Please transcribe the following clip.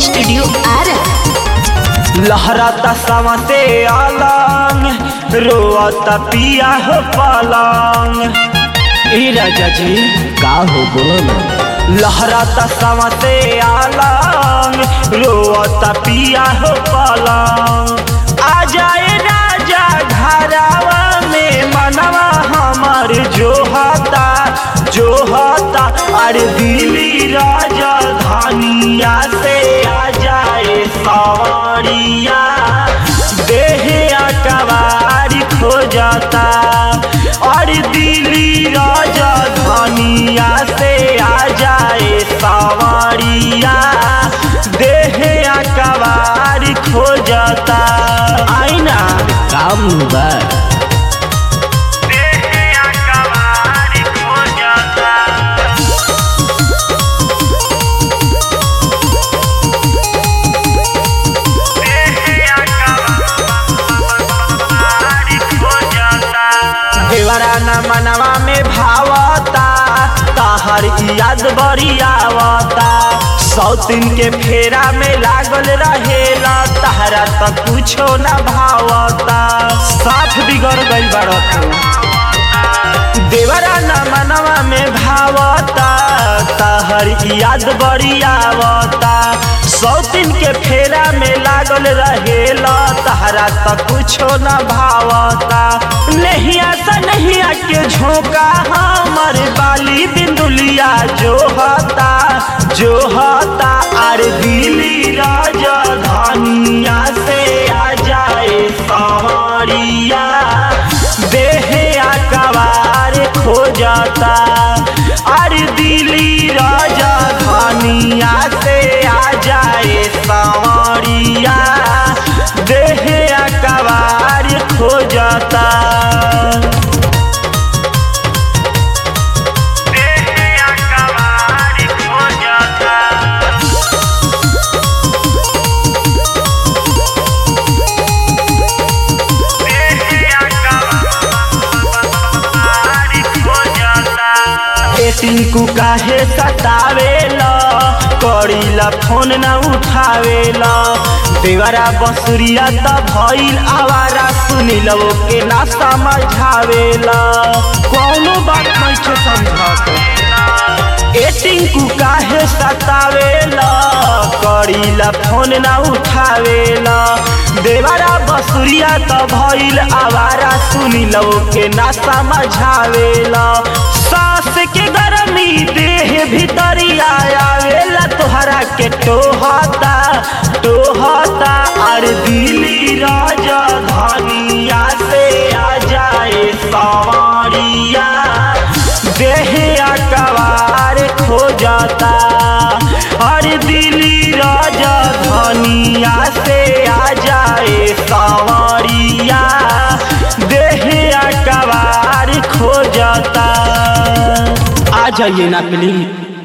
Studio Ara. लहराता सवा से अलंग रोता पिया हो पलंग। ए राजा जी का हो बोलो ना। लहराता सवा से अलंग रोता पिया हो पलंग। आ जाए राजा घरावा में मनवा हमर जो होता अरे दिल्ली राजा धानिया से आ जाए सवारिया देहे अकबारी खो जाता। और दिल्ली राजा धानिया से आ जाए सवारिया देहे अकबारी खो जाता। आईना काम बा देवराना मनवा में भावता तहर याद बड़ी आवता। सौतीन के फेरा में लागल रहेला तहरा तो कुछो न भावता। साथ बिगड़ गई बड़ो देवराना मनवा में भावता तहर याद बड़ी आवता। सौतीन के फेरा में लागल रहेला तहरा तो कुछो न भावता। नहिया सा नहिया के झोंका हमर बाली बिंदुलिया जो होता अरे दिल्ली राजा धानिया से आ जाए सवारिया देहे अकबार खो जाता। अरे दिल्ली राजा धानिया से आ जाए सवारिया देहे अकबार खो जाता। टिंकू काहे सतावेला करीला फोन न उठावेला। देवरा बसुरिया त भइल आवारा सुनिल के ना समझावेला। कौनो बात नहीं समझत टिंकू काहे सतावेला करीला फोन न उठावेला। देवरा बसुरिया त भइल आवारा सुनिल के ना समझावेला। सांस के गरमी देह भीतरिया आवेला तोहरा के टोहता और दिल्ली राजा धानिया से आ जाए सवारिया देहे अकबार खो जाता। और दिल्ली राजा धानिया से आ जाए सवारिया देहे अकबार खो जाता। आ जाइए ना प्लीज।